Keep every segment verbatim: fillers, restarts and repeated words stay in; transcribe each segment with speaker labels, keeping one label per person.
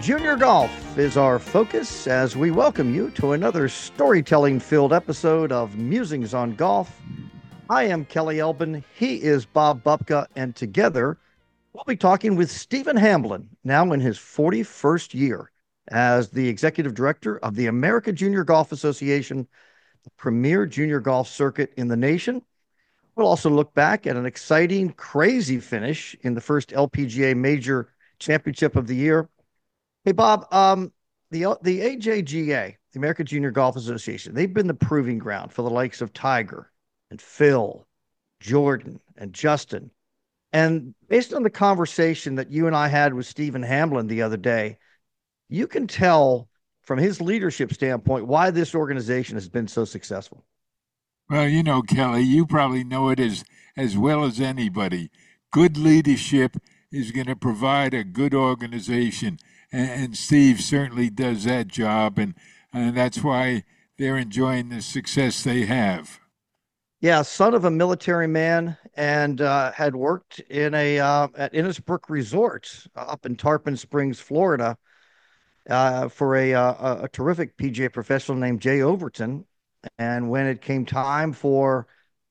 Speaker 1: Junior golf is our focus as we welcome you to another storytelling-filled episode of Musings on Golf. I am Kelly Elbin. He is Bob Bupka, and together we'll be talking with Stephen Hamblin, now in his forty-first year as the executive director of the American Junior Golf Association, the premier junior golf circuit in the nation. We'll also look back at an exciting, crazy finish in the first L P G A Major Championship of the year. Hey, Bob, um, the the A J G A, the American Junior Golf Association, they've been the proving ground for the likes of Tiger and Phil, Jordan, and Justin. And based on the conversation that you and I had with Stephen Hamblin the other day, you can tell from his leadership standpoint why this organization has been so successful.
Speaker 2: Well, you know, Kelly, you probably know it as, as well as anybody. Good leadership is going to provide a good organization. And, and Steve certainly does that job. And, and that's why they're enjoying the success they have.
Speaker 1: Yeah, son of a military man, and uh, had worked in a uh, at Innisbrook Resort up in Tarpon Springs, Florida, uh, for a, uh, a terrific P G A professional named Jay Overton. And when it came time for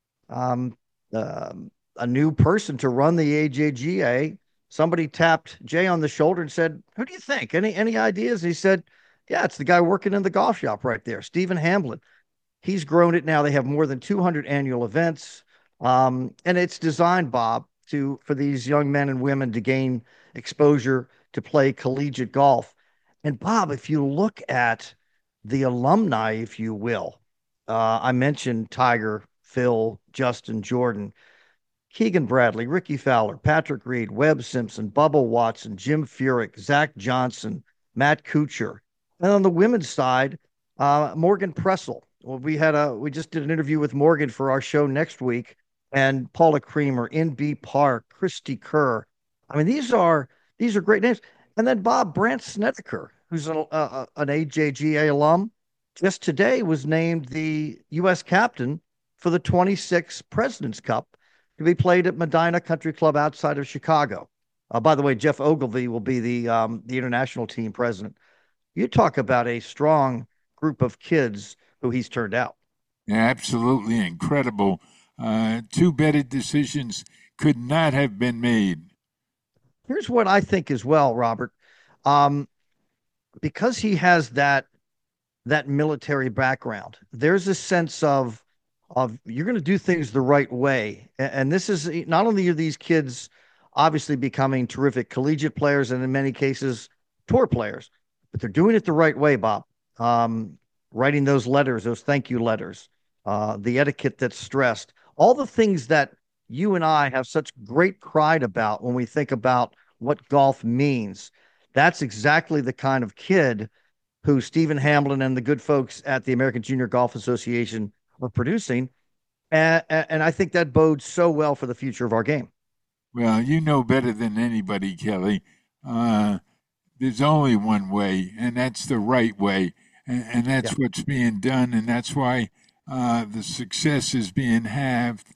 Speaker 1: um, uh, a new person to run the A J G A, somebody tapped Jay on the shoulder and said, "Who do you think? Any any ideas?" And he said, "Yeah, it's the guy working in the golf shop right there, Stephen Hamblin." He's grown it now. They have more than two hundred annual events. Um, and it's designed, Bob, to for these young men and women to gain exposure to play collegiate golf. And Bob, if you look at the alumni, if you will, uh, I mentioned Tiger, Phil, Justin, Jordan, Keegan Bradley, Ricky Fowler, Patrick Reed, Webb Simpson, Bubba Watson, Jim Furyk, Zach Johnson, Matt Kuchar. And on the women's side, uh, Morgan Pressel. Well, we had a we just did an interview with Morgan for our show next week, and Paula Creamer, N B Park, Christy Kerr. I mean, these are these are great names. And then Bob Brandt Snedeker, who's an, uh, an A J G A alum, just today was named the U S captain for the twenty-sixth President's Cup to be played at Medina Country Club outside of Chicago. Uh, by the way, Jeff Ogilvy will be the um, the international team president. You talk about a strong group of kids who he's turned out.
Speaker 2: Yeah, absolutely incredible. Uh, two better decisions could not have been made.
Speaker 1: Here's what I think as well, Robert. Um, because he has that that military background, there's a sense of of you're going to do things the right way. And, and this is not only are these kids obviously becoming terrific collegiate players and in many cases tour players, but they're doing it the right way, Bob. Um, writing those letters, those thank you letters, uh, the etiquette that's stressed, all the things that you and I have such great pride about when we think about what golf means. That's exactly the kind of kid who Stephen Hamblin and the good folks at the American Junior Golf Association are producing. And, and I think that bodes so well for the future of our game.
Speaker 2: Well, you know better than anybody, Kelly. Uh, there's only one way, and that's the right way. And, and that's yeah. what's being done, and that's why uh, the success is being halved.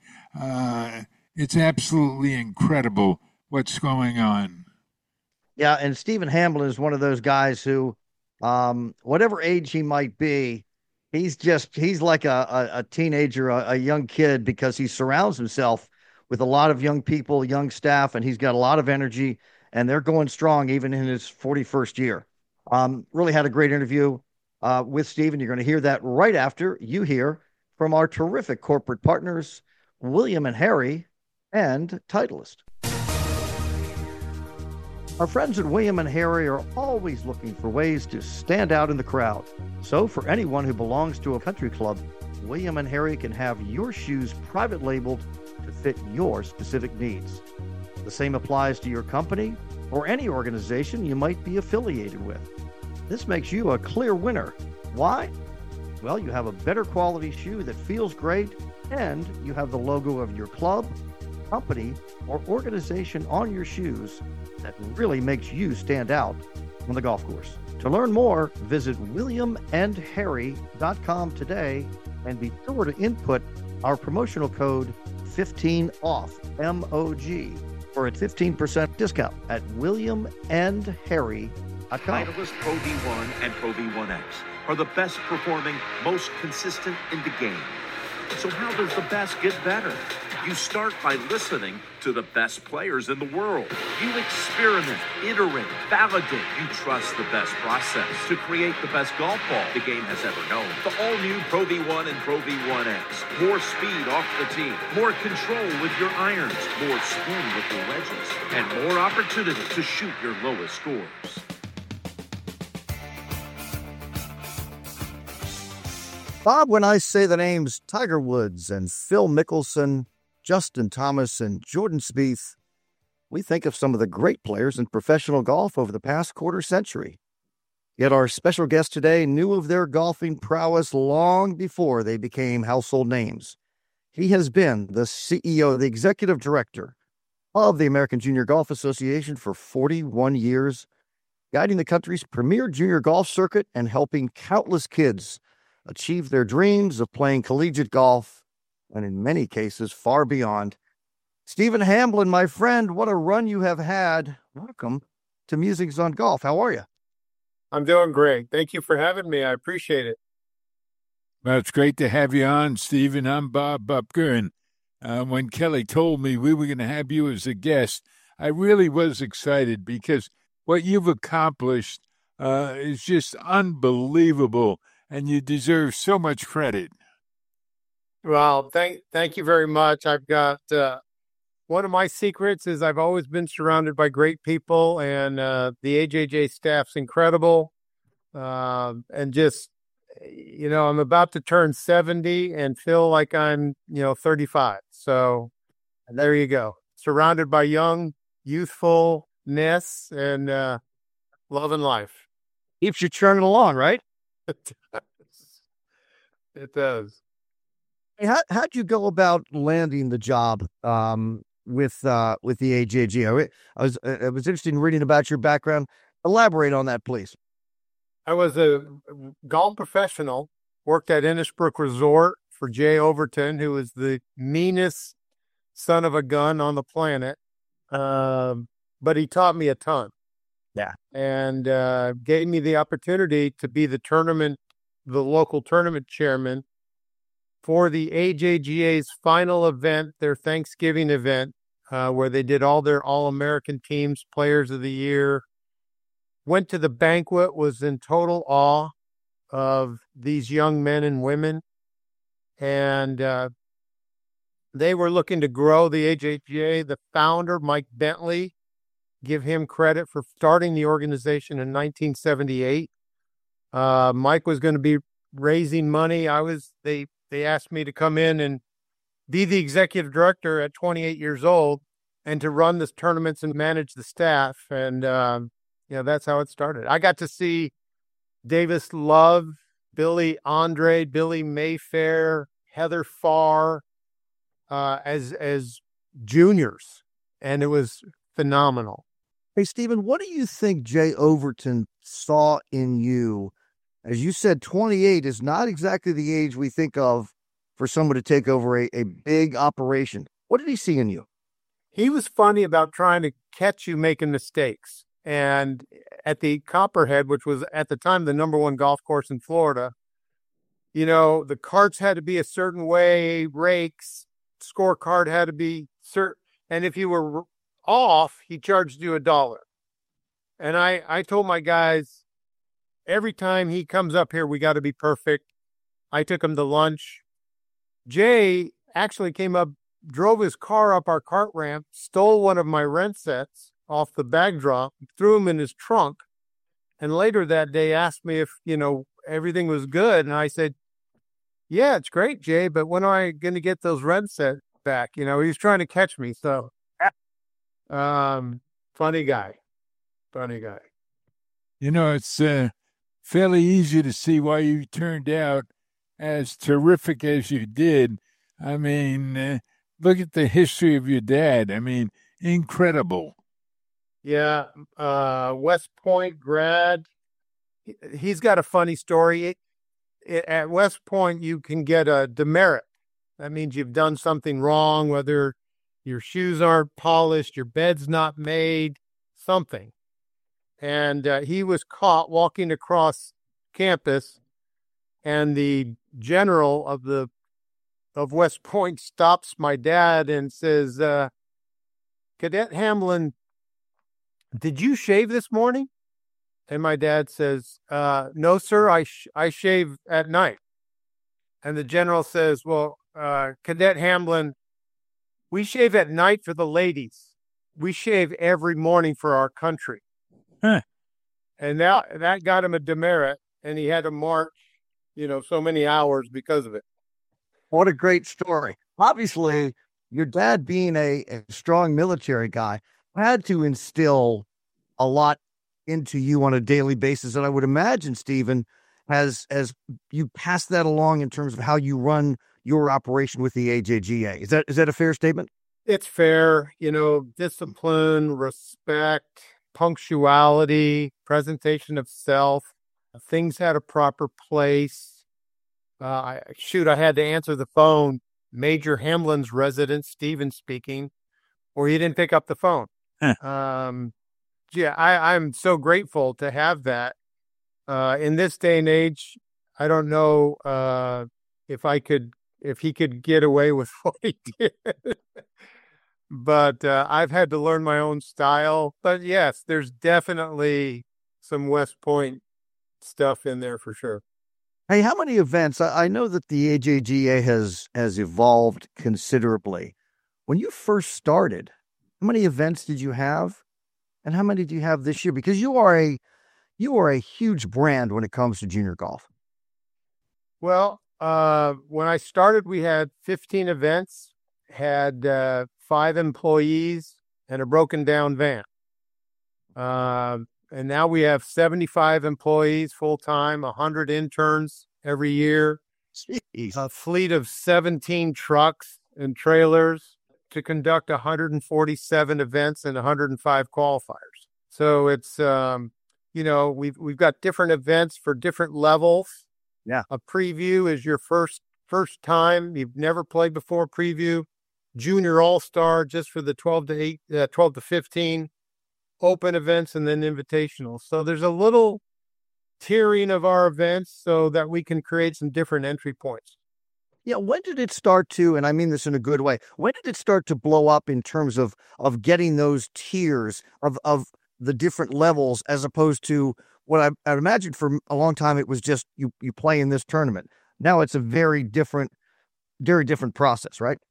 Speaker 2: Uh, it's absolutely incredible what's going on.
Speaker 1: Yeah, and Stephen Hamblin is one of those guys who, um, whatever age he might be, he's just he's like a, a, a teenager, a, a young kid, because he surrounds himself with a lot of young people, young staff, and he's got a lot of energy, and they're going strong even in his forty-first year. Um, really had a great interview Uh, with Stephen. You're going to hear that right after you hear from our terrific corporate partners, William and Harry and Titleist. Our friends at William and Harry are always looking for ways to stand out in the crowd. So for anyone who belongs to a country club, William and Harry can have your shoes private labeled to fit your specific needs. The same applies to your company or any organization you might be affiliated with. This makes you a clear winner. Why? Well, you have a better quality shoe that feels great, and you have the logo of your club, company, or organization on your shoes that really makes you stand out on the golf course. To learn more, visit william and harry dot com today and be sure to input our promotional code fifteen off, M O G, for a fifteen percent discount at william and harry dot com.
Speaker 3: Titleist Pro V one and Pro V one X are the best performing, most consistent in the game. So how does the best get better? You start by listening to the best players in the world. You experiment, iterate, validate. You trust the best process to create the best golf ball the game has ever known. The all-new Pro V one and Pro V one X. More speed off the tee, more control with your irons, more spin with your wedges, and more opportunity to shoot your lowest scores.
Speaker 1: Bob, when I say the names Tiger Woods and Phil Mickelson, Justin Thomas, and Jordan Spieth, we think of some of the great players in professional golf over the past quarter century. Yet our special guest today knew of their golfing prowess long before they became household names. He has been the C E O, the executive director of the American Junior Golf Association for forty-one years, guiding the country's premier junior golf circuit and helping countless kids achieve their dreams of playing collegiate golf, and in many cases, far beyond. Stephen Hamblin, my friend, what a run you have had. Welcome to Musings on Golf. How are you?
Speaker 4: I'm doing great. Thank you for having me. I appreciate it.
Speaker 2: Well, it's great to have you on, Stephen. I'm Bob Bupker, and uh, when Kelly told me we were going to have you as a guest, I really was excited because what you've accomplished uh, is just unbelievable, and you deserve so much credit.
Speaker 4: Well, thank thank you very much. I've got uh, one of my secrets is I've always been surrounded by great people, and uh, the A J J staff's incredible. Uh, and just, you know, I'm about to turn seventy and feel like I'm, you know, thirty-five. So there you go. Surrounded by young, youthfulness and uh, love and life.
Speaker 1: Keeps you churning along, right?
Speaker 4: It does. It does.
Speaker 1: Hey, how, how'd you go about landing the job um, with uh, with the A J G? I was I was interested in reading about your background. Elaborate on that, please.
Speaker 4: I was a golf professional, worked at Innisbrook Resort for Jay Overton, who was the meanest son of a gun on the planet. Um, but he taught me a ton.
Speaker 1: Yeah.
Speaker 4: And uh, gave me the opportunity to be the tournament, the local tournament chairman for the A J G A's final event, their Thanksgiving event, uh, where they did all their All-American teams, players of the year. Went to the banquet, was in total awe of these young men and women. And uh, they were looking to grow the A J G A. The founder, Mike Bentley, give him credit for starting the organization in nineteen seventy-eight. Uh, Mike was going to be raising money. I was, they, they asked me to come in and be the executive director at twenty-eight years old and to run the tournaments and manage the staff. And, um, you know, that's how it started. I got to see Davis Love, Billy Andre, Billy Mayfair, Heather Farr, uh, as, as juniors. And it was phenomenal.
Speaker 1: Hey, Stephen, what do you think Jay Overton saw in you? As you said, twenty-eight is not exactly the age we think of for someone to take over a, a big operation. What did he see in you?
Speaker 4: He was funny about trying to catch you making mistakes. And at the Copperhead, which was at the time the number one golf course in Florida, you know, the carts had to be a certain way, rakes, scorecard had to be certain. And if you were off, he charged you a dollar. And I, I told my guys, every time he comes up here, we got to be perfect. I took him to lunch. Jay actually came up, drove his car up our cart ramp, stole one of my rent sets off the bag drop, threw him in his trunk. And later that day asked me if, you know, everything was good. And I said, yeah, it's great, Jay, but when am I going to get those rent sets back? You know, he was trying to catch me. So, um, funny guy, funny guy.
Speaker 2: You know, it's uh, fairly easy to see why you turned out as terrific as you did. I mean, uh, look at the history of your dad. I mean, incredible.
Speaker 4: Yeah, uh, West Point grad. He's got a funny story. It, it, at West Point, you can get a demerit. That means you've done something wrong, whether your shoes aren't polished, your bed's not made, something. and uh, he was caught walking across campus, and the general of the of West Point stops my dad and says, uh, "Cadet Hamblin, did you shave this morning?" And my dad says, uh, "No, sir, I sh- I shave at night." And the general says, "Well, uh, Cadet Hamblin, we shave at night for the ladies. We shave every morning for our country."
Speaker 2: Huh.
Speaker 4: And that that got him a demerit, and he had to march, you know, so many hours because of it.
Speaker 1: What a great story. Obviously, your dad, being a, a strong military guy, had to instill a lot into you on a daily basis. And I would imagine, Stephen, has as you pass that along in terms of how you run your operation with the A J G A. Is that is that a fair statement?
Speaker 4: It's fair, you know, discipline, respect, punctuality, presentation of self. Things had a proper place. Uh, I, shoot, I had to answer the phone. Major Hamlin's resident, Stephen speaking, or he didn't pick up the phone.
Speaker 2: Huh.
Speaker 4: Um, yeah, I, I'm so grateful to have that. Uh, in this day and age, I don't know uh, if I could, if he could get away with what he did. But uh, I've had to learn my own style. But yes, there's definitely some West Point stuff in there for sure.
Speaker 1: Hey, how many events? I, I know that the A J G A has has evolved considerably. When you first started, how many events did you have, and how many do you have this year? Because you are a you are a huge brand when it comes to junior golf.
Speaker 4: Well, uh, when I started, we had fifteen events, had uh, five employees, and a broken down van. Uh, and now we have seventy-five employees full-time, one hundred interns every year,
Speaker 1: Jeez.
Speaker 4: a fleet of seventeen trucks and trailers to conduct one hundred forty-seven events and one hundred five qualifiers. So it's, um, you know, we've, we've got different events for different levels.
Speaker 1: Yeah.
Speaker 4: A preview is your first, first time. You've never played before preview. Junior All-Star just for the twelve to eight, uh, twelve to fifteen. Open events, and then invitational. So there's a little tiering of our events so that we can create some different entry points.
Speaker 1: Yeah, when did it start to, and I mean this in a good way, when did it start to blow up in terms of of getting those tiers of of the different levels, as opposed to what I, I imagine for a long time it was just you you play in this tournament. Now it's a very different, very different process, right?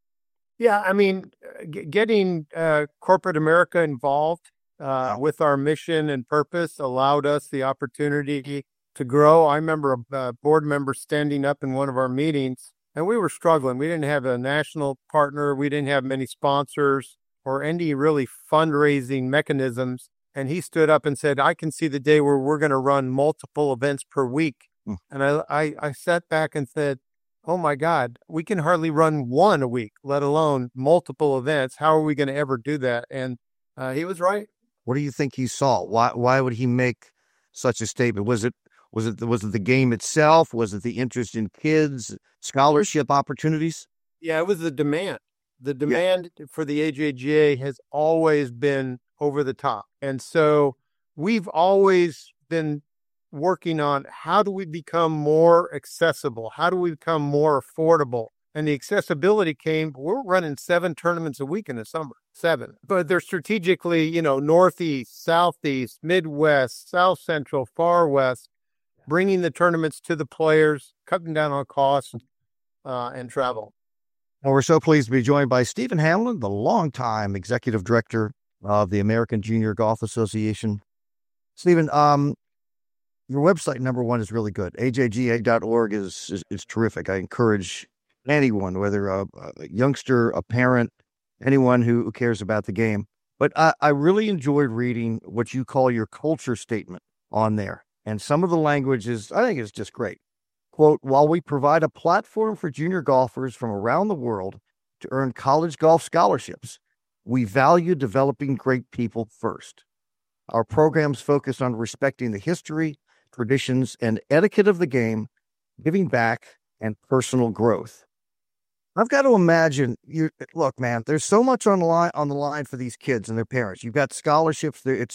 Speaker 4: Yeah, I mean, g- getting uh, corporate America involved uh, with our mission and purpose allowed us the opportunity to grow. I remember a, a board member standing up in one of our meetings, and we were struggling. We didn't have a national partner. We didn't have many sponsors or any really fundraising mechanisms. And he stood up and said, "I can see the day where we're going to run multiple events per week." Mm. And I, I, I sat back and said, "Oh my God, we can hardly run one a week, let alone multiple events. How are we going to ever do that?" And uh, he was right.
Speaker 1: What do you think he saw? Why why would he make such a statement? Was it was it was it the game itself? Was it the interest in kids, scholarship opportunities?
Speaker 4: Yeah, it was the demand. The demand yeah. for the A J G A has always been over the top. And so we've always been working on how do we become more accessible? How do we become more affordable? And the accessibility came, we're running seven tournaments a week in the summer, seven. But they're strategically, you know, Northeast, Southeast, Midwest, South Central, Far West, bringing the tournaments to the players, cutting down on costs uh, and travel.
Speaker 1: Well, we're so pleased to be joined by Stephen Hamlin, the longtime executive director of the American Junior Golf Association. Stephen, um, your website, number one, is really good. A J G A dot org is, is, is terrific. I encourage anyone, whether a, a youngster, a parent, anyone who, who cares about the game. But I, I really enjoyed reading what you call your culture statement on there. And some of the language is, I think is just great. Quote, "While we provide a platform for junior golfers from around the world to earn college golf scholarships, we value developing great people first. Our programs focus on respecting the history, traditions, and etiquette of the game, giving back, and personal growth." I've got to imagine you look, man, there's so much on the line on the line for these kids and their parents. You've got scholarships there. It's a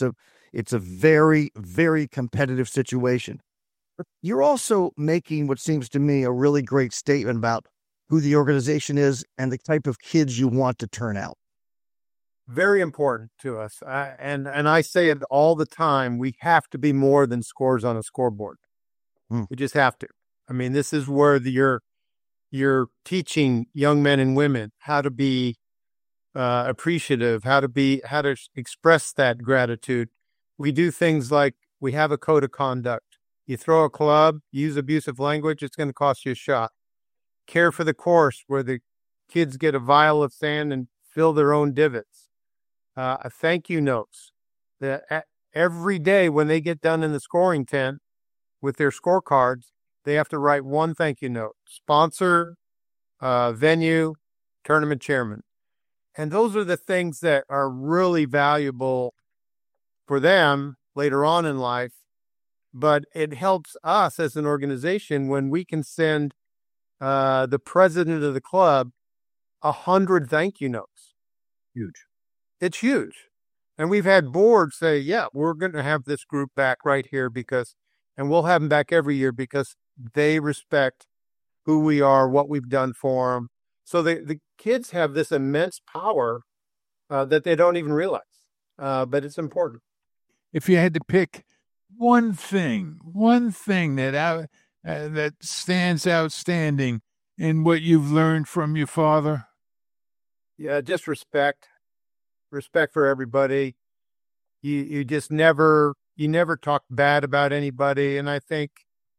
Speaker 1: It's a very, very competitive situation. But you're also making what seems to me a really great statement about who the organization is and the type of kids you want to turn out.
Speaker 4: Very important to us. I, and, and I say it all the time. We have to be more than scores on a scoreboard. Hmm. We just have to. I mean, this is where the, you're, you're teaching young men and women how to be uh, appreciative, how to be, how to express that gratitude. We do things like we have a code of conduct. You throw a club, use abusive language, it's going to cost you a shot. Care for the course, where the kids get a vial of sand and fill their own divots. Uh, a thank you notes that every day when they get done in the scoring tent with their scorecards, they have to write one thank you note. Sponsor, uh, venue, tournament chairman. And those are the things that are really valuable for them later on in life. But it helps us as an organization when we can send uh, the president of the club a hundred thank you notes.
Speaker 1: Huge.
Speaker 4: It's huge. And we've had boards say, yeah, we're going to have this group back right here because, and we'll have them back every year because they respect who we are, what we've done for them. So they, the kids have this immense power uh, that they don't even realize, uh, but it's important.
Speaker 2: If you had to pick one thing, one thing that out, uh, that stands outstanding in what you've learned from your father?
Speaker 4: Yeah, just respect. Respect for everybody. You you just never you never talk bad about anybody. And I think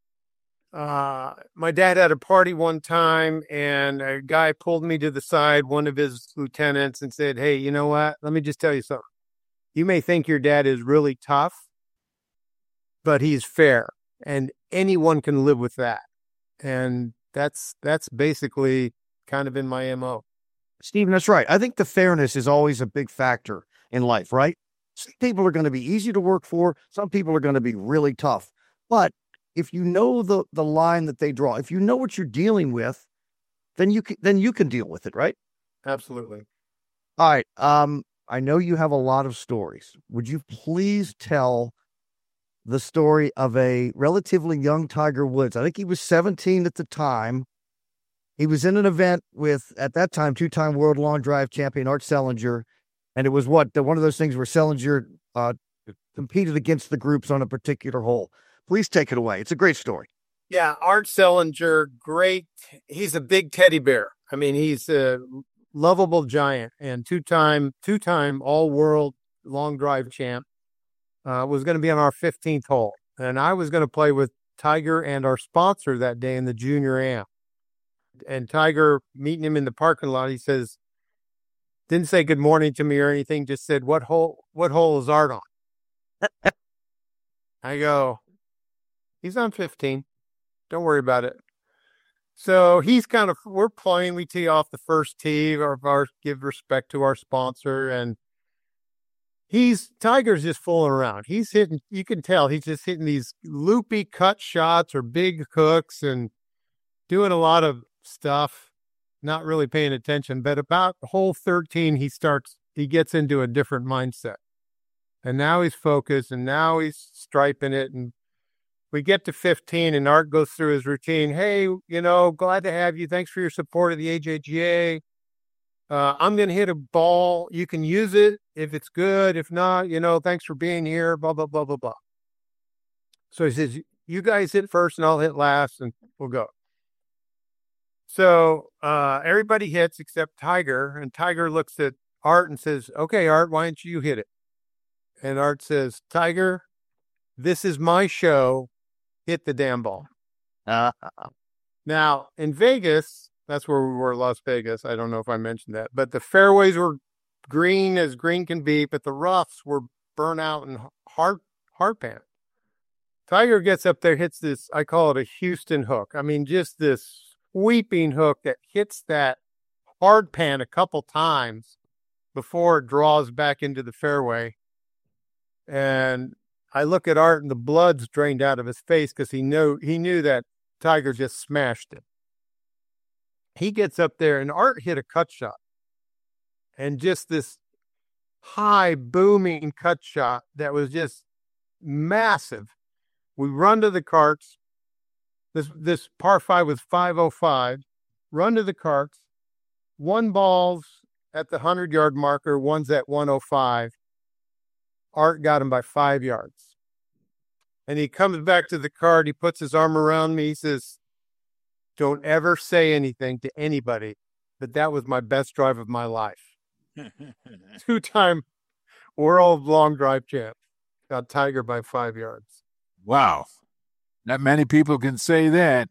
Speaker 4: uh, my dad had a party one time, and a guy pulled me to the side, one of his lieutenants, and said, "Hey, you know what? Let me just tell you something. You may think your dad is really tough, but he's fair, and anyone can live with that." And that's that's basically kind of in my M O.
Speaker 1: Stephen, that's right. I think the fairness is always a big factor in life, right? Some people are going to be easy to work for. Some people are going to be really tough. But if you know the, the line that they draw, if you know what you're dealing with, then you can, then you can deal with it, right?
Speaker 4: Absolutely.
Speaker 1: All right. Um, I know you have a lot of stories. Would you please tell the story of a relatively young Tiger Woods? I think he was seventeen at the time. He was in an event with, at that time, two-time world long drive champion Art Sellinger. And it was what, the, one of those things where Sellinger uh, competed against the groups on a particular hole. Please take it away. It's a great story.
Speaker 4: Yeah, Art Sellinger, great. He's a big teddy bear. I mean, he's a lovable giant and two-time, two-time all-world long drive champ. Uh, was going to be on our fifteenth hole. And I was going to play with Tiger and our sponsor that day in the junior am. And Tiger, meeting him in the parking lot, he says, didn't say good morning to me or anything, just said, what hole, what hole is Art on? I go, he's on fifteen. Don't worry about it. So he's kind of, we're playing, we tee off the first tee, or our, give respect to our sponsor. And he's, Tiger's just fooling around. He's hitting, you can tell he's just hitting these loopy cut shots or big hooks and doing a lot of stuff, not really paying attention. But about hole thirteen, he starts, he gets into a different mindset. And now he's focused, and now he's striping it. And we get to fifteen, and Art goes through his routine. Hey, you know, glad to have you. Thanks for your support of the A J G A. Uh, I'm going to hit a ball. You can use it if it's good. If not, you know, thanks for being here, blah, blah, blah, blah, blah. So he says, you guys hit first, and I'll hit last, and we'll go. So uh, everybody hits except Tiger, and Tiger looks at Art and says, okay, Art, why don't you hit it? And Art says, Tiger, this is my show. Hit the damn ball.
Speaker 1: Uh,
Speaker 4: now, in Vegas, that's where we were, Las Vegas. I don't know if I mentioned that, but the fairways were green as green can be, but the roughs were burnt out and hard, hard pan. Tiger gets up there, hits this, I call it a Houston hook. I mean, just this sweeping hook that hits that hard pan a couple times before it draws back into the fairway. And I look at Art, and the blood's drained out of his face because he knew he knew that Tiger just smashed it. He gets up there, and Art hit a cut shot. And just this high, booming cut shot that was just massive. We run to the carts. This this par five was five oh five. Run to the carts. One ball's at the hundred-yard marker. One's at one oh five. Art got him by five yards. And he comes back to the cart. He puts his arm around me. He says, "Don't ever say anything to anybody, but that was my best drive of my life." Two-time world long drive champ. Got Tiger by five yards.
Speaker 2: Wow. Not many people can say that.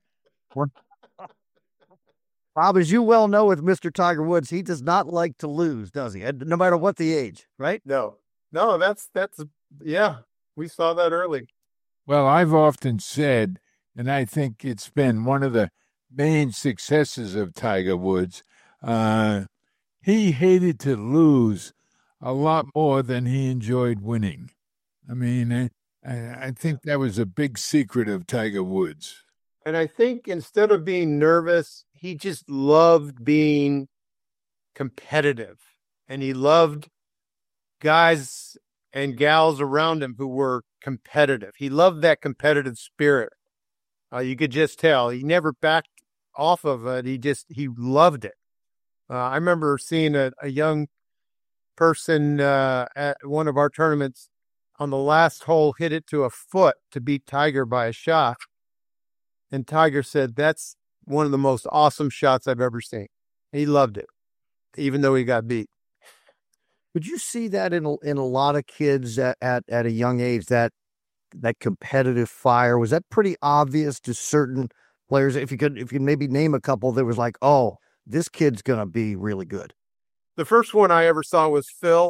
Speaker 1: Bob, as you well know with Mister Tiger Woods, he does not like to lose, does he? No matter what the age, right?
Speaker 4: No, no, that's, that's, yeah, we saw that early.
Speaker 2: Well, I've often said, and I think it's been one of the main successes of Tiger Woods, uh, he hated to lose a lot more than he enjoyed winning. I mean, I, I think that was a big secret of Tiger Woods.
Speaker 4: And I think instead of being nervous, he just loved being competitive. And he loved guys and gals around him who were competitive. He loved that competitive spirit. Uh, you could just tell. He never backed off of it. He just, he loved it. Uh, I remember seeing a, a young person uh, at one of our tournaments on the last hole hit it to a foot to beat Tiger by a shot. And Tiger said, "That's one of the most awesome shots I've ever seen." He loved it, even though he got beat.
Speaker 1: Would you see that in a, in a lot of kids at, at, at a young age, that that competitive fire? Was that pretty obvious to certain players? If you could, if you maybe name a couple that was like, oh, this kid's going to be really good.
Speaker 4: The first one I ever saw was Phil.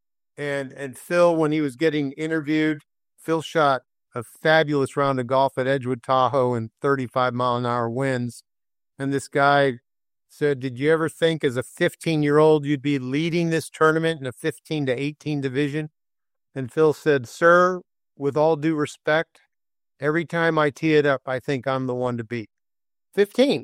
Speaker 4: And, and Phil, when he was getting interviewed, Phil shot a fabulous round of golf at Edgewood Tahoe in thirty-five mile an hour winds. And this guy said, "Did you ever think as a fifteen year old you'd be leading this tournament in a fifteen to eighteen division?" And Phil said, "Sir, with all due respect, every time I tee it up, I think I'm the one to beat." fifteen.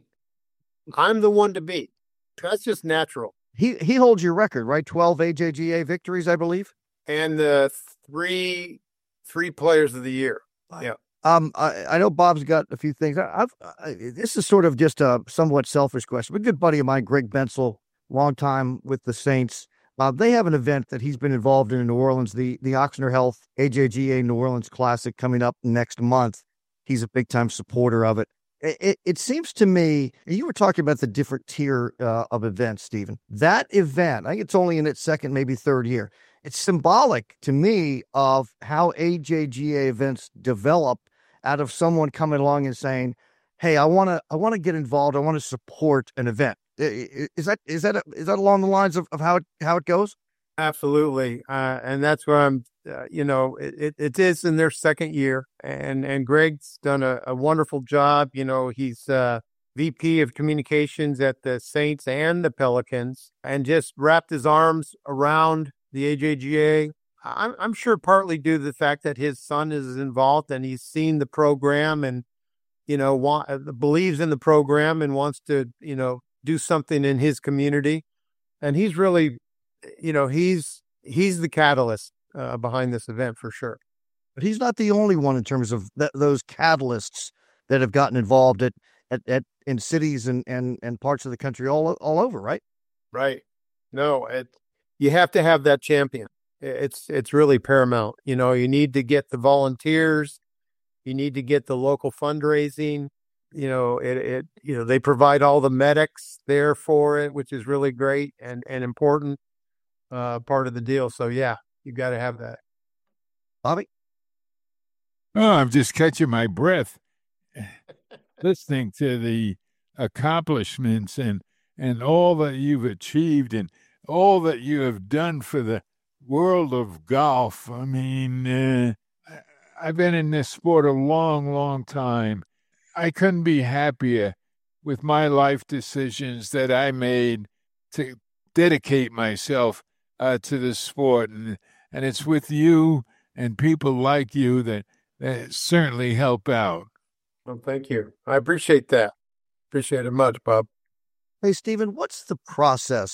Speaker 4: I'm the one to beat. That's just natural.
Speaker 1: He he holds your record, right? twelve A J G A victories, I believe.
Speaker 4: And the three three players of the year. Yeah.
Speaker 1: Um, I, I know Bob's got a few things. I, I've I, this is sort of just a somewhat selfish question. A good buddy of mine, Greg Bensel, long time with the Saints. Uh, they have an event that he's been involved in in New Orleans, the the Ochsner Health A J G A New Orleans Classic, coming up next month. He's a big time supporter of it. It, it, it seems to me, you were talking about the different tier uh, of events, Stephen. That event, I think it's only in its second, maybe third year. It's symbolic to me of how A J G A events develop out of someone coming along and saying, "Hey, I want to, I want to get involved. I want to support an event." Is that, is that, a, is that along the lines of, of how it, how it goes?
Speaker 4: Absolutely. Uh, and that's where I'm, uh, you know, it, it is in their second year, and, and Greg's done a, a wonderful job. You know, he's uh V P of communications at the Saints and the Pelicans, and just wrapped his arms around the A J G A. I'm, I'm sure partly due to the fact that his son is involved and he's seen the program and, you know, want, uh, believes in the program and wants to, you know, do something in his community. And he's really, you know, he's, he's the catalyst uh, behind this event for sure.
Speaker 1: But he's not the only one in terms of th- those catalysts that have gotten involved at, at, at in cities and, and, and parts of the country all, all over, right?
Speaker 4: Right. No, it, you have to have that champion. It's, it's really paramount. You know, you need to get the volunteers, you need to get the local fundraising. You know, it, it, you know, they provide all the medics there for it, which is really great and, and important uh, part of the deal. So yeah, you got to have that.
Speaker 1: Bobby?
Speaker 2: Oh, I'm just catching my breath listening to the accomplishments and, and all that you've achieved and all that you have done for the world of golf. I mean, uh, I've been in this sport a long, long time. I couldn't be happier with my life decisions that I made to dedicate myself uh, to this sport. And, and it's with you and people like you that, that certainly help out.
Speaker 4: Well, thank you. I appreciate that. Appreciate it much, Bob.
Speaker 1: Hey, Stephen, what's the process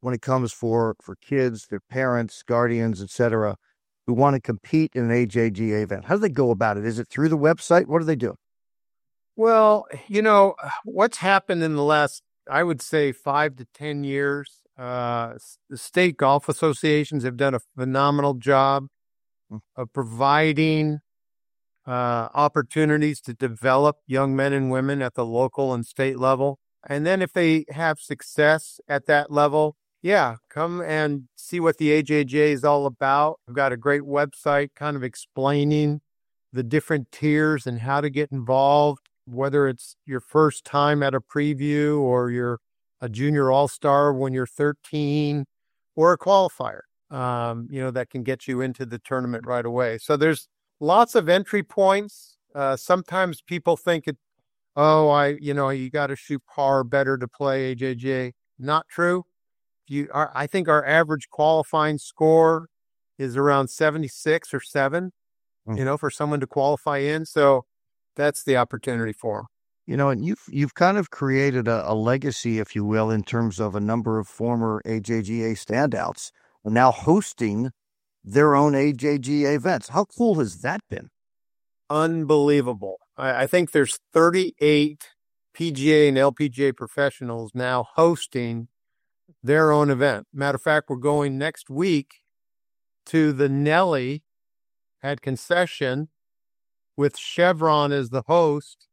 Speaker 1: when it comes for, for kids, their parents, guardians, et cetera, who want to compete in an A J G A event? How do they go about it? Is it through the website? What do they do?
Speaker 4: Well, you know, what's happened in the last, I would say, five to ten years, uh, the state golf associations have done a phenomenal job of providing uh, opportunities to develop young men and women at the local and state level. And then if they have success at that level, yeah, come and see what the A J G A is all about. I've got a great website kind of explaining the different tiers and how to get involved, whether it's your first time at a preview or you're a junior all-star when you're thirteen or a qualifier, um, you know, that can get you into the tournament right away. So there's lots of entry points. Uh, sometimes people think it, oh, I, you know, you got to shoot par better to play A J G A. Not true. You are, I think our average qualifying score is around seventy-six or seven, mm. you know, for someone to qualify in. So that's the opportunity for them.
Speaker 1: You know, and you've you've kind of created a, a legacy, if you will, in terms of a number of former A J G A standouts now hosting their own A J G A events. How cool has that been?
Speaker 4: Unbelievable. I, I think there's thirty-eight P G A and L P G A professionals now hosting their own event. Matter of fact, we're going next week to the Nelly at Concession with Chevron as the host.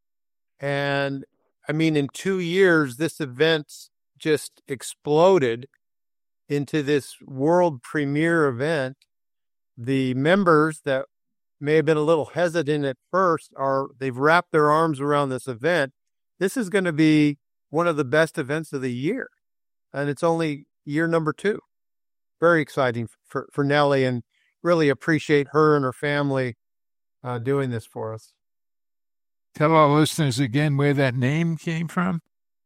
Speaker 4: And I mean, in two years, this event just exploded into this world premiere event. The members that may have been a little hesitant at first are, they've wrapped their arms around this event. This is going to be one of the best events of the year. And it's only year number two. Very exciting for, for Nelly, and really appreciate her and her family uh, doing this for us.
Speaker 2: Tell our listeners again where that name came from.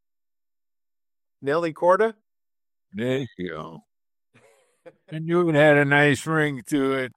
Speaker 4: Nelly Korda?
Speaker 2: There you go. And you had a nice ring to it.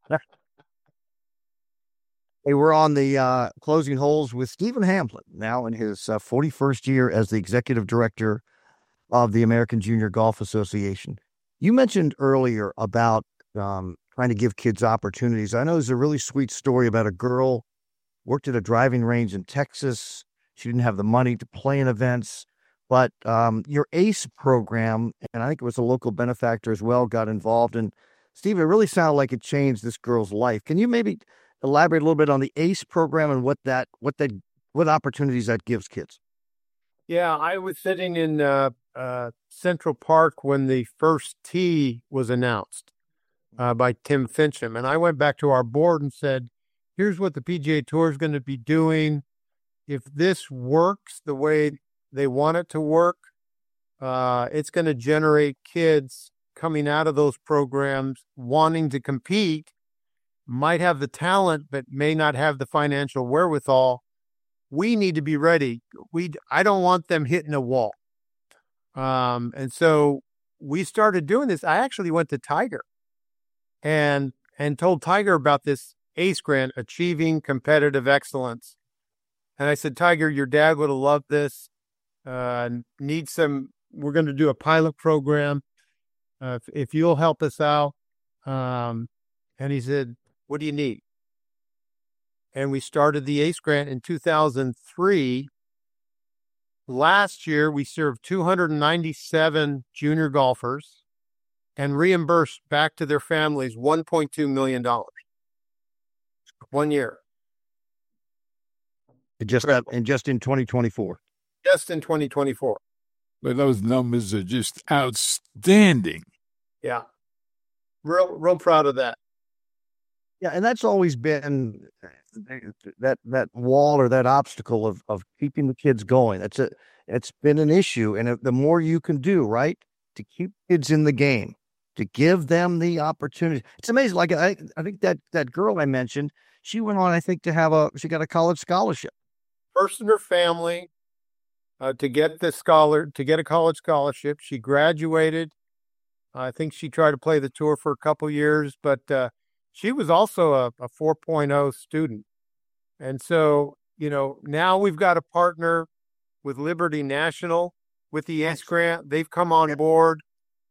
Speaker 1: Hey, we're on the uh, closing holes with Stephen Hamblin, now in his uh, forty-first year as the executive director of the American Junior Golf Association. You mentioned earlier about um, trying to give kids opportunities. I know there's a really sweet story about a girl worked at a driving range in Texas. She didn't have the money to play in events, but um, your ACE program, and I think it was a local benefactor as well, got involved. And Steve, it really sounded like it changed this girl's life. Can you maybe elaborate a little bit on the ACE program and what that, what that, what opportunities that gives kids?
Speaker 4: Yeah, I was sitting in uh, uh, Central Park when the first tee was announced uh, by Tim Fincham. And I went back to our board and said, here's what the P G A Tour is going to be doing. If this works the way they want it to work, uh, it's going to generate kids coming out of those programs wanting to compete, might have the talent, but may not have the financial wherewithal. We need to be ready. We, I don't want them hitting a wall. Um, and so we started doing this. I actually went to Tiger and, and told Tiger about this ACE grant, Achieving Competitive Excellence. And I said, Tiger, your dad would have loved this. Uh, need some, we're going to do a pilot program. Uh, if, if you'll help us out. Um, and he said, what do you need? And we started the ACE grant in two thousand three. Last year, we served two hundred ninety-seven junior golfers and reimbursed back to their families one point two million dollars. One year.
Speaker 1: Just that, and just in twenty twenty-four.
Speaker 4: Just in twenty twenty-four.
Speaker 2: But those numbers are just outstanding.
Speaker 4: Yeah. Real, real proud of that.
Speaker 1: Yeah, and that's always been that that wall or that obstacle of of keeping the kids going. That's a it's been an issue, and the more you can do, right, to keep kids in the game, to give them the opportunity. It's amazing. Like I, I think that that girl I mentioned, she went on, I think, to have a she got a college scholarship.
Speaker 4: First in her family uh, to get the scholar to get a college scholarship. She graduated. I think she tried to play the tour for a couple years, but. Uh, She was also a, a four point oh student. And so, you know, now we've got a partner with Liberty National with the ACE grant. They've come on board.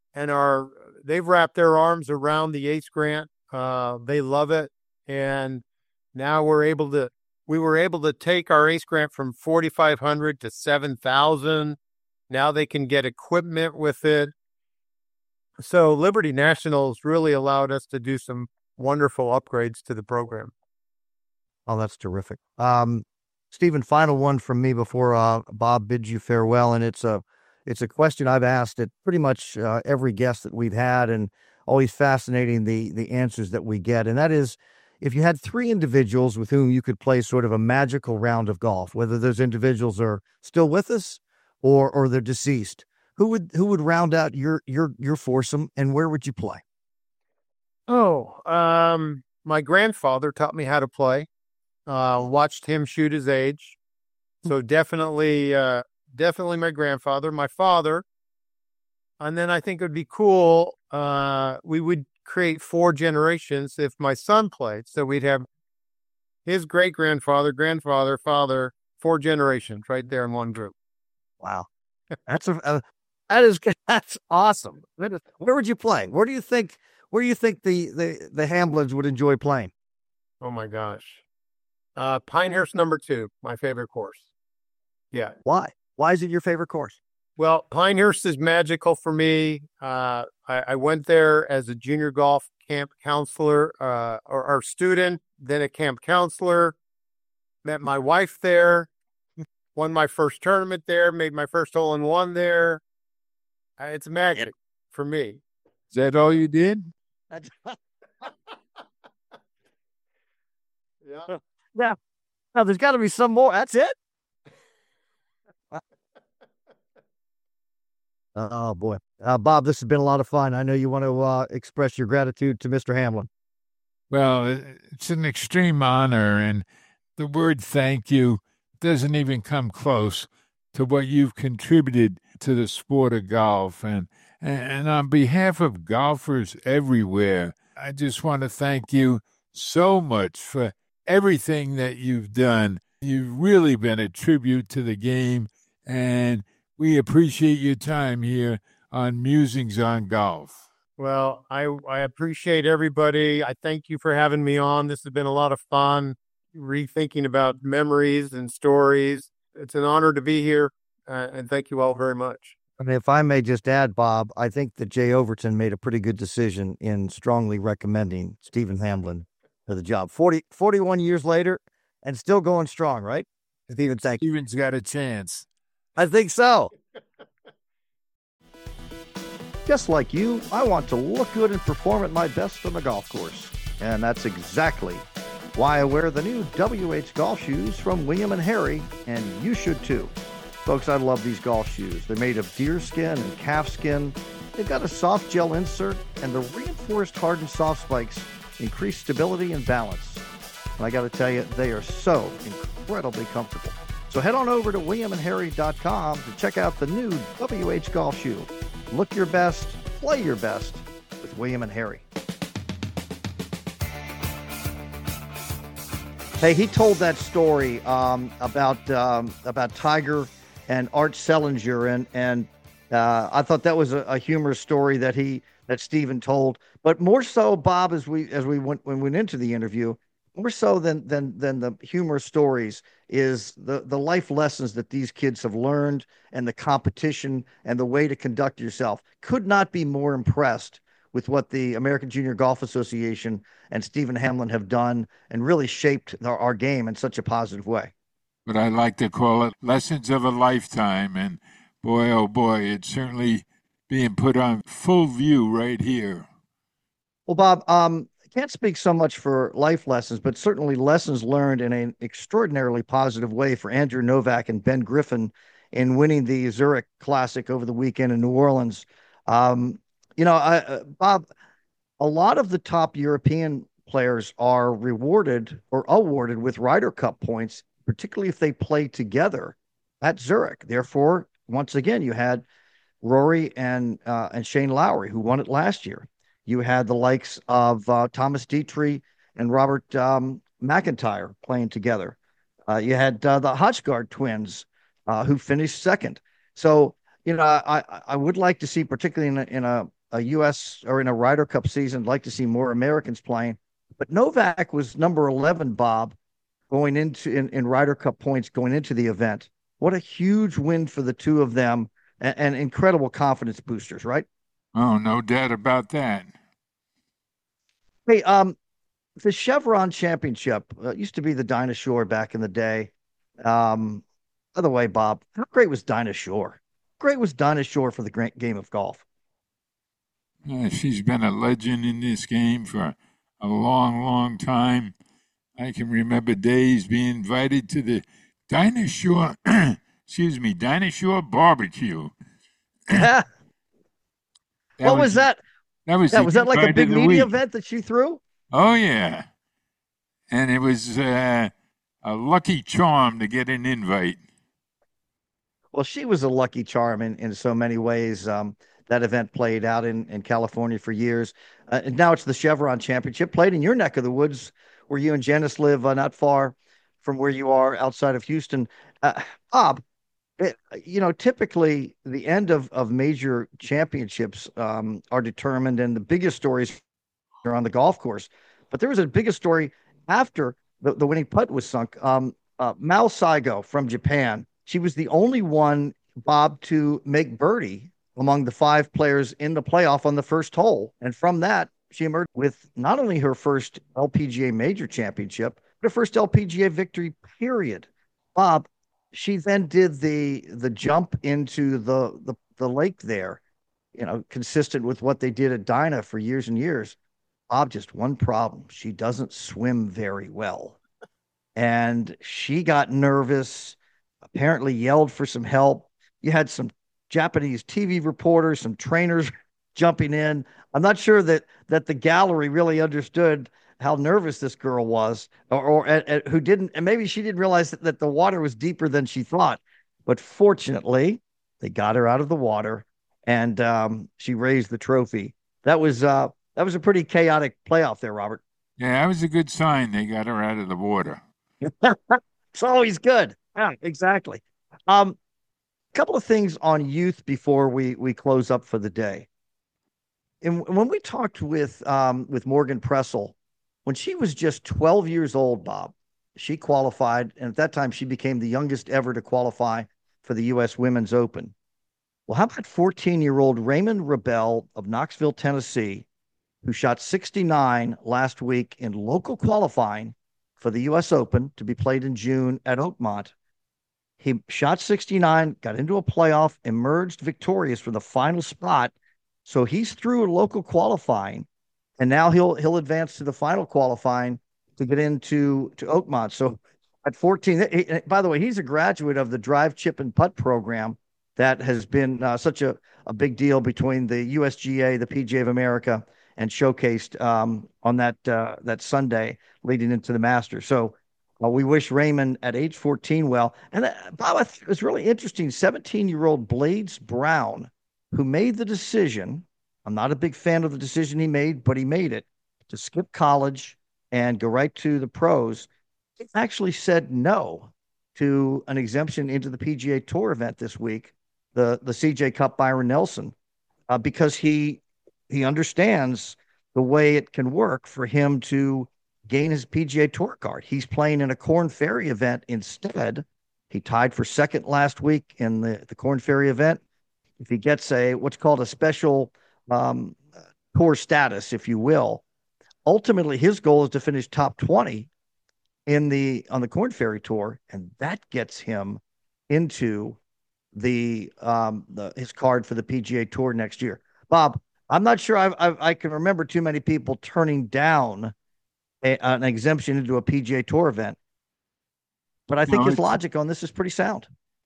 Speaker 4: and are they've wrapped their arms around the ACE grant. Uh, they love it, and now we're able to we were able to take our ACE grant from forty-five hundred to seven thousand. Now they can get equipment with it. So Liberty Nationals really allowed us to do some wonderful upgrades to the program.
Speaker 1: Oh, that's terrific. Um, Stephen, final one from me before uh, Bob bids you farewell, and it's a it's a question I've asked at pretty much uh, every guest that we've had, and always fascinating the the answers that we get. And that is, if you had three individuals with whom you could play sort of a magical round of golf, whether those individuals are still with us or or they're deceased, who would who would round out your your your foursome, and where would you play?
Speaker 4: Oh, um, my grandfather taught me how to play. Uh, watched him shoot his age. So definitely, uh, definitely my grandfather, my father. And then I think it would be cool. Uh, we would create four generations if my son played. So we'd have his great grandfather, grandfather, father, four generations right there in one group.
Speaker 1: Wow. That's a, uh, that is, that's awesome. Where would you play? Where do you think, where do you think the, the, the Hamblins would enjoy playing?
Speaker 4: Oh my gosh. Uh, Pinehurst number two, my favorite course. Yeah.
Speaker 1: Why? Why is it your favorite course?
Speaker 4: Well, Pinehurst is magical for me. Uh, I, I went there as a junior golf camp counselor, uh, or, or student, then a camp counselor. Met my wife there. Won my first tournament there. Made my first hole in one there. Uh, it's magic for me.
Speaker 2: Is that all you did?
Speaker 4: Yeah.
Speaker 1: Yeah. Now there's got to be some more. That's it. Oh boy, uh, Bob, this has been a lot of fun. I know you want to uh, express your gratitude to Mister Hamblin.
Speaker 2: Well, it's an extreme honor, and the word thank you doesn't even come close to what you've contributed to the sport of golf. And, and on behalf of golfers everywhere, I just want to thank you so much for everything that you've done. You've really been a tribute to the game, and we appreciate your time here on Musings on Golf.
Speaker 4: Well, I I appreciate everybody. I thank you for having me on. This has been a lot of fun, rethinking about memories and stories. It's an honor to be here, uh, and thank you all very much.
Speaker 1: And if I may just add, Bob, I think that Jay Overton made a pretty good decision in strongly recommending Stephen Hamblin for the job. forty, forty-one years later, and still going strong, right? Stephen, thank you.
Speaker 2: Stephen's got a chance.
Speaker 1: I think so. Just like you, I want to look good and perform at my best on the golf course. And that's exactly why I wear the new W H golf shoes from William and Harry, and you should too. Folks, I love these golf shoes. They're made of deer skin and calf skin. They've got a soft gel insert, and the reinforced hardened soft spikes increase stability and balance. And I got to tell you, they are so incredibly comfortable. So head on over to william and harry dot com to check out the new W H golf shoe. Look your best, play your best with William and Harry. Hey, he told that story um, about um, about Tiger and Art Sellinger, and and uh, I thought that was a, a humorous story that he that Stephen told. But more so, Bob, as we as we went when we went into the interview, more so than than than the humorous stories is the the life lessons that these kids have learned, and the competition and the way to conduct yourself. Could not be more impressed with what the American Junior Golf Association and Stephen Hamblin have done, and really shaped our, our game in such a positive way.
Speaker 2: But I like to call it lessons of a lifetime, and boy, oh boy, it's certainly being put on full view right here.
Speaker 1: Well, Bob, um, I can't speak so much for life lessons, but certainly lessons learned in an extraordinarily positive way for Andrew Novak and Ben Griffin in winning the Zurich Classic over the weekend in New Orleans. Um, you know, I, uh, Bob, a lot of the top European players are rewarded or awarded with Ryder Cup points, particularly if they play together at Zurich. Therefore, once again, you had Rory and uh, and Shane Lowry, who won it last year. You had the likes of uh, Thomas Dietrich and Robert um, McIntyre playing together. Uh, you had uh, the Hotchgard twins, uh, who finished second. So, you know, I, I would like to see, particularly in a, in a a U S or in a Ryder Cup season. I'd like to see more Americans playing. But Novak was number eleven, Bob, going into in, in Ryder Cup points going into the event. What a huge win for the two of them, and, and incredible confidence boosters, right?
Speaker 2: Oh, no doubt about that.
Speaker 1: Hey, um, the Chevron Championship uh, used to be the Dinah Shore back in the day. Um, by the way, Bob, how great was Dinah Shore? Great was Dinah Shore for the great game of golf.
Speaker 2: Yeah, she's been a legend in this game for a long, long time. I can remember days being invited to the Dinah Shore, excuse me, Dinah Shore barbecue.
Speaker 1: what
Speaker 2: That
Speaker 1: was
Speaker 2: was
Speaker 1: that?
Speaker 2: that was
Speaker 1: Yeah,
Speaker 2: the
Speaker 1: was that like a
Speaker 2: invite
Speaker 1: big
Speaker 2: of the
Speaker 1: media
Speaker 2: week.
Speaker 1: event that she threw?
Speaker 2: Oh yeah, and it was uh, a lucky charm to get an invite.
Speaker 1: Well, she was a lucky charm in, in so many ways. Um, that event played out in, in California for years. Uh, and now it's the Chevron Championship, played in your neck of the woods where you and Janice live, uh, not far from where you are outside of Houston. Uh, Bob, it, you know, typically the end of, of major championships um, are determined, and the biggest stories are on the golf course. But there was a biggest story after the, the winning putt was sunk. Um, uh, Mao Saigo from Japan. She was the only one, Bob, to make birdie among the five players in the playoff on the first hole. And from that, she emerged with not only her first L P G A major championship, but her first L P G A victory, period. Bob, she then did the the jump into the the, the lake there, you know, consistent with what they did at Dinah for years and years. Bob, just one problem. She doesn't swim very well. And she got nervous, apparently yelled for some help. You had some Japanese T V reporters, some trainers jumping in. I'm not sure that that the gallery really understood how nervous this girl was, or, or uh, uh, who didn't, and maybe she didn't realize that, that the water was deeper than she thought. But fortunately, they got her out of the water, and um, she raised the trophy. That was uh, that was a pretty chaotic playoff there, Robert.
Speaker 2: Yeah, that was a good sign they got her out of the water.
Speaker 1: It's always good. Yeah, exactly. Um, a couple of things on youth before we we close up for the day. And when we talked with um, with Morgan Pressel, when she was just twelve years old, Bob, she qualified, and at that time she became the youngest ever to qualify for the U S Women's Open. Well, how about fourteen-year-old Raymond Rebel of Knoxville, Tennessee, who shot sixty-nine last week in local qualifying for the U S Open to be played in June at Oakmont. He shot sixty-nine, got into a playoff, emerged victorious for the final spot. So he's through local qualifying, and now he'll he'll advance to the final qualifying to get into to Oakmont. So at fourteen, he, by the way, he's a graduate of the Drive, Chip, and Putt program that has been uh, such a, a big deal between the U S G A, the P G A of America, and showcased um, on that uh, that Sunday leading into the Masters. So uh, we wish Raymond at age fourteen well. And uh, Bob, it was really interesting. seventeen-year-old Blades Brown, who made the decision. I'm not a big fan of the decision he made, but he made it to skip college and go right to the pros. He actually said no to an exemption into the P G A Tour event this week, the the C J Cup Byron Nelson, uh, because he he understands the way it can work for him to gain his P G A Tour card. He's playing in a Corn Ferry event instead. He tied for second last week in the, the Corn Ferry event. If he gets a what's called a special um, tour status, if you will, ultimately his goal is to finish top twenty in the on the Corn Ferry Tour, and that gets him into the um the his card for the P G A Tour next year. Bob, I'm not sure I've, I've, i can remember too many people turning down a, an exemption into a P G A Tour event, but I think
Speaker 2: No,
Speaker 1: his
Speaker 2: it's
Speaker 1: logic on this is pretty sound.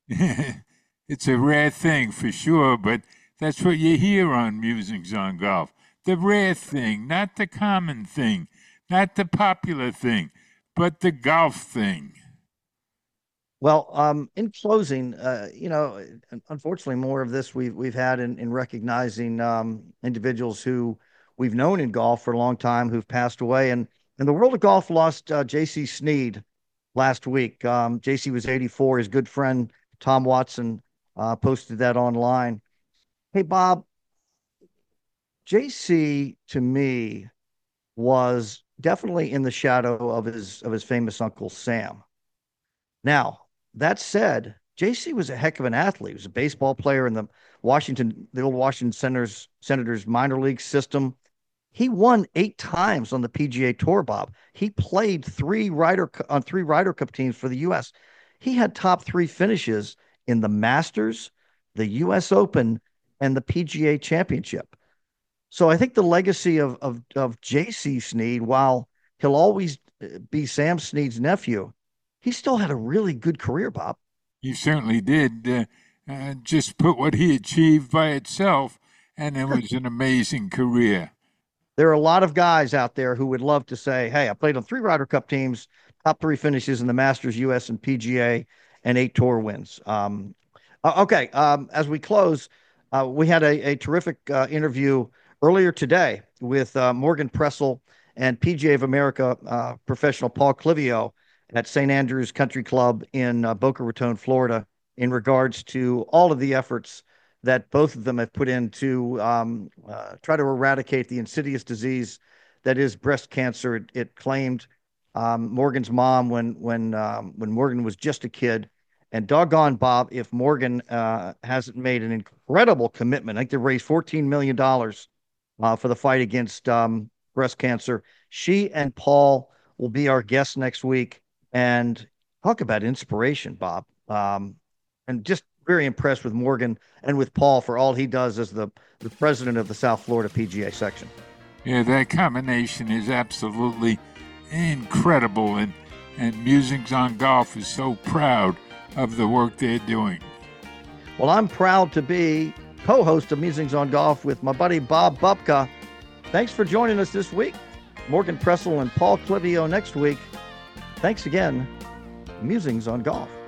Speaker 2: it's a rare thing for sure, but that's what you hear on Musings on Golf. The rare thing, not the common thing, not the popular thing, but the golf thing.
Speaker 1: Well, um, in closing, uh, you know, unfortunately, more of this we've we've had in, in recognizing um, individuals who we've known in golf for a long time who've passed away, and and the world of golf lost uh, J C Sneed last week. Um, J C was eighty-four. His good friend Tom Watson uh, posted that online. Hey, Bob, J C to me was definitely in the shadow of his of his famous uncle Sam. Now, that said, J C was a heck of an athlete. He was a baseball player in the Washington, the old Washington Senators, Senators minor league system. He won eight times on the P G A Tour, Bob. He played three Ryder on three Ryder Cup teams for the U S. He had top three finishes in the Masters, the U S Open, and the P G A Championship. So I think the legacy of of of J C Snead, while he'll always be Sam Snead's nephew, he still had a really good career, Bob.
Speaker 2: He certainly did. Uh, uh, just put what he achieved by itself, and it was an amazing career.
Speaker 1: There are a lot of guys out there who would love to say, hey, I played on three Ryder Cup teams, top three finishes in the Masters, U S, and P G A, and eight tour wins. Um, uh, okay, um, as we close, uh, we had a, a terrific uh, interview earlier today with uh, Morgan Pressel and P G A of America uh, professional Paul Clivio at Saint Andrews Country Club in uh, Boca Raton, Florida, in regards to all of the efforts that both of them have put in to um, uh, try to eradicate the insidious disease that is breast cancer. It, it claimed um, Morgan's mom when when um, when Morgan was just a kid. And doggone, Bob, if Morgan uh, hasn't made an incredible commitment. I think they raised fourteen million dollars uh, for the fight against um, breast cancer. She and Paul will be our guests next week. And talk about inspiration, Bob. Um, and just very impressed with Morgan and with Paul for all he does as the, the president of the South Florida P G A section.
Speaker 2: Yeah, that combination is absolutely incredible. And, and Musings on Golf is so proud of the work they're doing.
Speaker 1: Well, I'm proud to be co-host of Musings on Golf with my buddy Bob Bubka. Thanks for joining us this week. Morgan Pressel and Paul Clivio next week. Thanks again. Musings on Golf.